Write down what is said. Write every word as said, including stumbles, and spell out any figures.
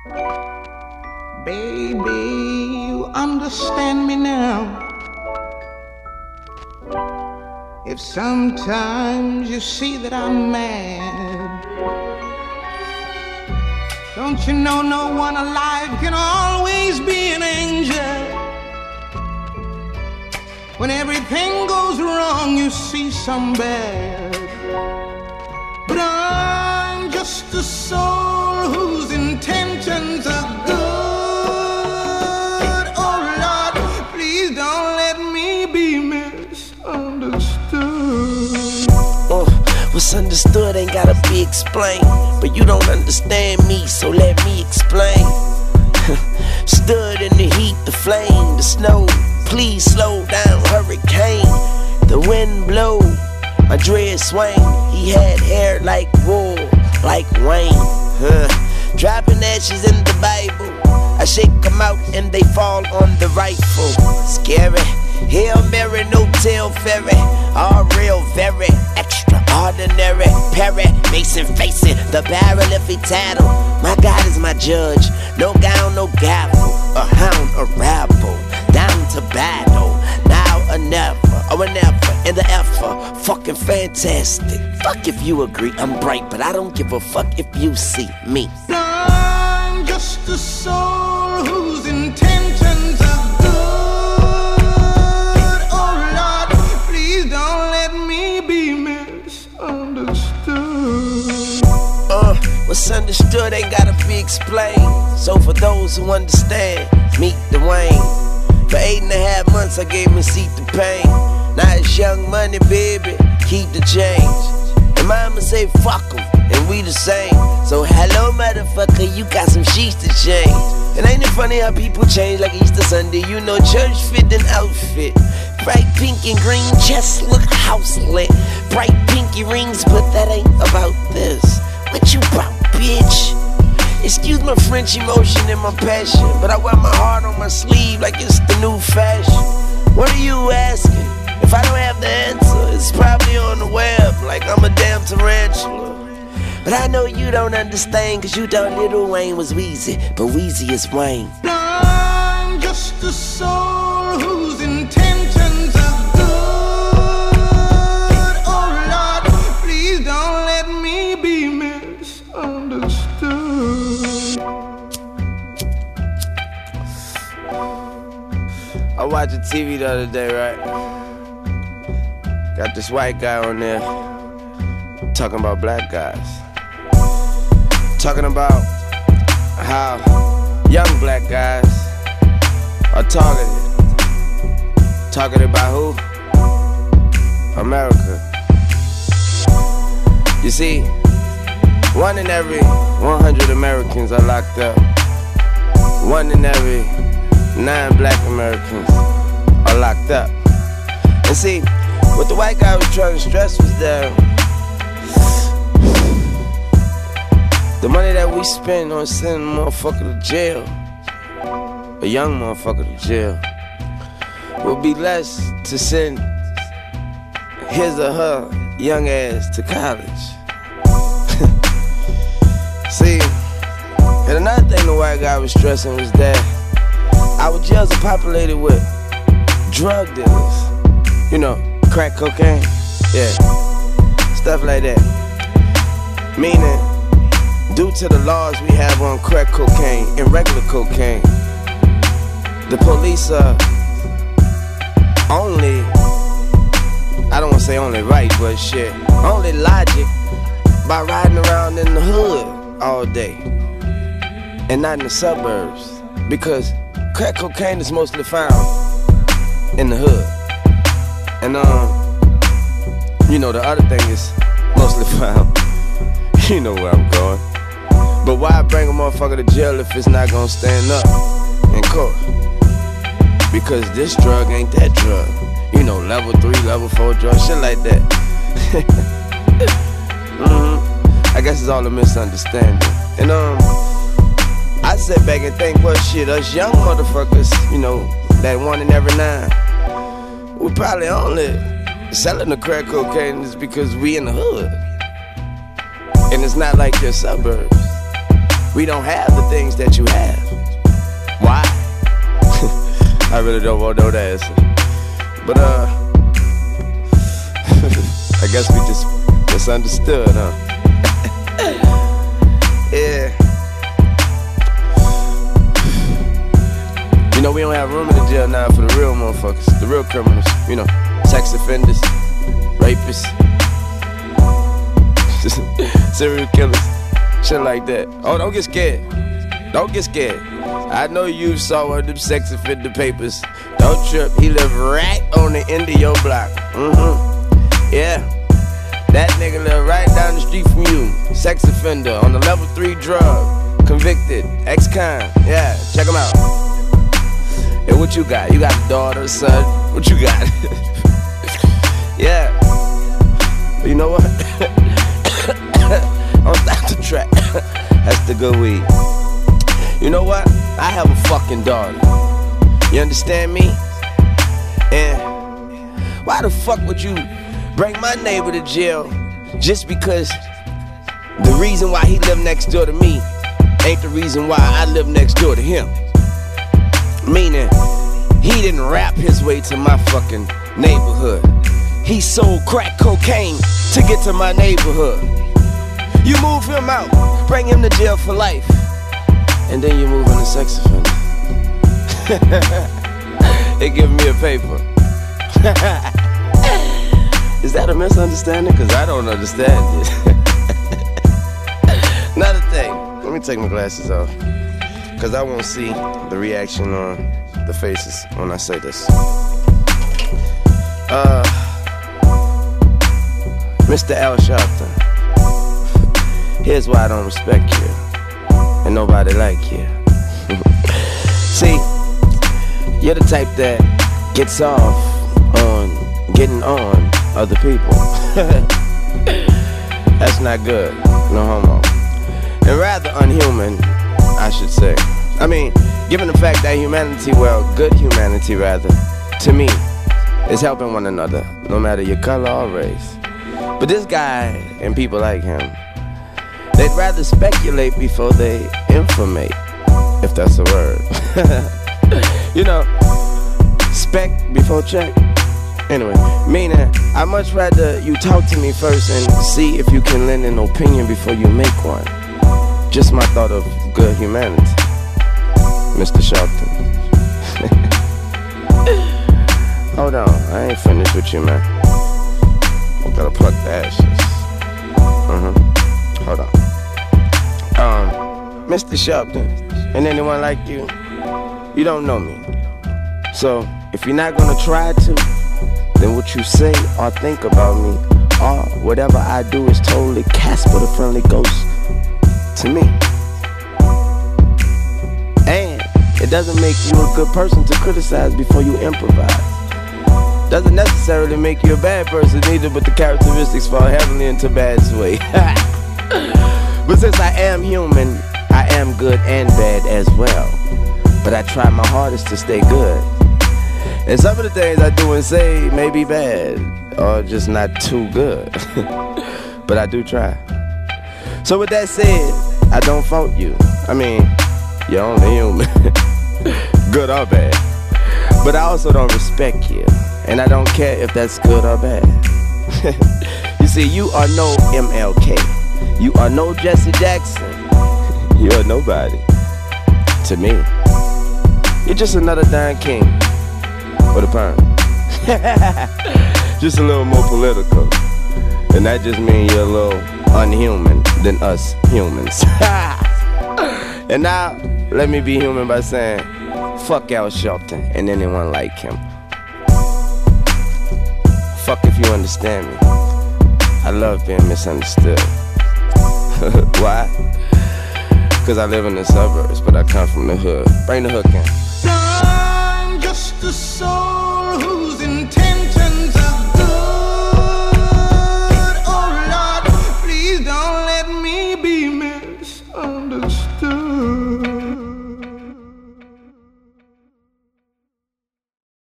Baby, you understand me now. If sometimes you see that I'm mad, don't you know no one alive can always be an angel? When everything goes wrong, you see some bad. But I'm just a soul whose intentions are good. Oh Lord, please don't let me be misunderstood. Uh, what's understood ain't gotta be explained, but you don't understand me, so let me explain. Stood in the heat, the flame, the snow. Please slow down, hurricane. The wind blow, my dread swing. He had hair like wool, like Wayne. Huh. Dropping ashes in the Bible. I shake them out and they fall on the rifle. Scary. Hail Mary, no tail ferry. All real, very extraordinary. Perry, Mason facing the barrel if he tattle. My God is my judge. No gown, no gavel. A hound, a rabble. Down to battle. Now or never, or never in the effort. Fucking fantastic. Fuck if you agree I'm bright, but I don't give a fuck if you see me. I'm just a soul whose intentions are good. Oh Lord, please don't let me be misunderstood. Uh, what's understood ain't gotta be explained. So for those who understand, meet Dwayne. For eight and a half months I gave him seat to pain. Now it's young money, baby, keep the change. And mama say fuck him, and we the same. So hello motherfucker, you got some sheets to change. And ain't it funny how people change like Easter Sunday? You know church fit and outfit. Bright pink and green chest look house lit. Bright pinky rings, but that ain't about this. What you about, bitch? Excuse my French emotion and my passion, but I wear my heart on my sleeve like it's the new fashion. What are you asking? If I don't have the answer, it's probably on the web like I'm a damn tarantula. But I know you don't understand, cause you thought Lil Wayne was Weezy, but Weezy is Wayne. I'm just a soul whose intentions are good. Oh Lord, please don't let me be misunderstood. I watched the T V the other day, right? Got this white guy on there talking about black guys. Talking about how young black guys are targeted. Targeted by who? America. You see, one in every one hundred Americans are locked up. One in every nine black Americans are locked up. And see, what the white guy was trying to stress was that the money that we spend on sending a motherfucker to jail, a young motherfucker to jail, will be less to send his or her young ass to college. See, and another thing the white guy was stressing was that our jails are populated with drug dealers. You know, crack cocaine, yeah, stuff like that. Meaning, due to the laws we have on crack cocaine and regular cocaine, the police are only, I don't want to say only right, but shit, only logic by riding around in the hood all day and not in the suburbs, because crack cocaine is mostly found in the hood. And um, you know, the other thing is mostly found, you know where I'm going. But why bring a motherfucker to jail if it's not gonna stand up in court? Because this drug ain't that drug. You know, level three, level four drug, shit like that. mm-hmm. I guess it's all a misunderstanding. And um, I sit back and think, well shit, us young motherfuckers, you know, that one in every nine, we probably only selling the crack cocaine is because we in the hood. And it's not like your suburbs. we don't have the things that you have. Why? I really don't want to know the answer. But uh, I guess we just misunderstood, huh? Yeah. You know, we don't have room in the jail now for the real motherfuckers, the real criminals, you know, sex offenders, rapists, serial killers, shit like that. Oh, don't get scared. Don't get scared. I know you saw one of them sex offender papers. Don't trip, he live right on the end of your block. Mm-hmm. Yeah. That nigga live right down the street from you. Sex offender on the level three drug. Convicted, ex-con. Yeah, check him out. And what you got? You got a daughter, son? What you got? Yeah. You know what? Don't stop the track. That's the good weed. You know what? I have a fucking daughter. You understand me? And why the fuck would you bring my neighbor to jail just because the reason why he lived next door to me ain't the reason why I live next door to him? Meaning, he didn't rap his way to my fucking neighborhood. He sold crack cocaine to get to my neighborhood. You move him out, bring him to jail for life, and then you move in a sex offender. They give me a paper. Is that a misunderstanding? Cause I don't understand it. Another thing, let me take my glasses off, cause I won't see the reaction on the faces when I say this. Uh, Mister Al Sharpton, here's why I don't respect you, and nobody like you. See, you're the type that gets off on getting on other people. That's not good, no homo. And rather unhuman, I should say. I mean, given the fact that humanity, well, good humanity rather, to me, is helping one another, no matter your color or race. But this guy and people like him, they'd rather speculate before they informate, if that's a word. You know, spec before check. Anyway, meaning, I'd much rather you talk to me first and see if you can lend an opinion before you make one. Just my thought of good humanity, Mister Sharpton. Hold on, I ain't finished with you, man. I gotta pluck the ashes. Uh-huh. Hold on. Um, Mister Sharpton, and anyone like you, you don't know me. So, if you're not gonna try to, then what you say or think about me, or whatever I do is totally Casper the Friendly Ghost to me. And it doesn't make you a good person to criticize before you improvise. Doesn't necessarily make you a bad person either, but the characteristics fall heavily into bad sway. But since I am human, I am good and bad as well. But I try my hardest to stay good. And some of the things I do and say may be bad, or just not too good. But I do try. So with that said, I don't fault you. I mean, you're only human. Good or bad. But I also don't respect you. And I don't care if that's good or bad. You see, you are no M L K. You are no Jesse Jackson. You are nobody. To me. You're just another Don King. With a perm. Just a little more political. And that just means you're a little unhuman than us humans. And now, let me be human by saying, fuck Al Sharpton and anyone like him. Fuck if you understand me. I love being misunderstood. Why? Because I live in the suburbs, but I come from the hood. Bring the hook in.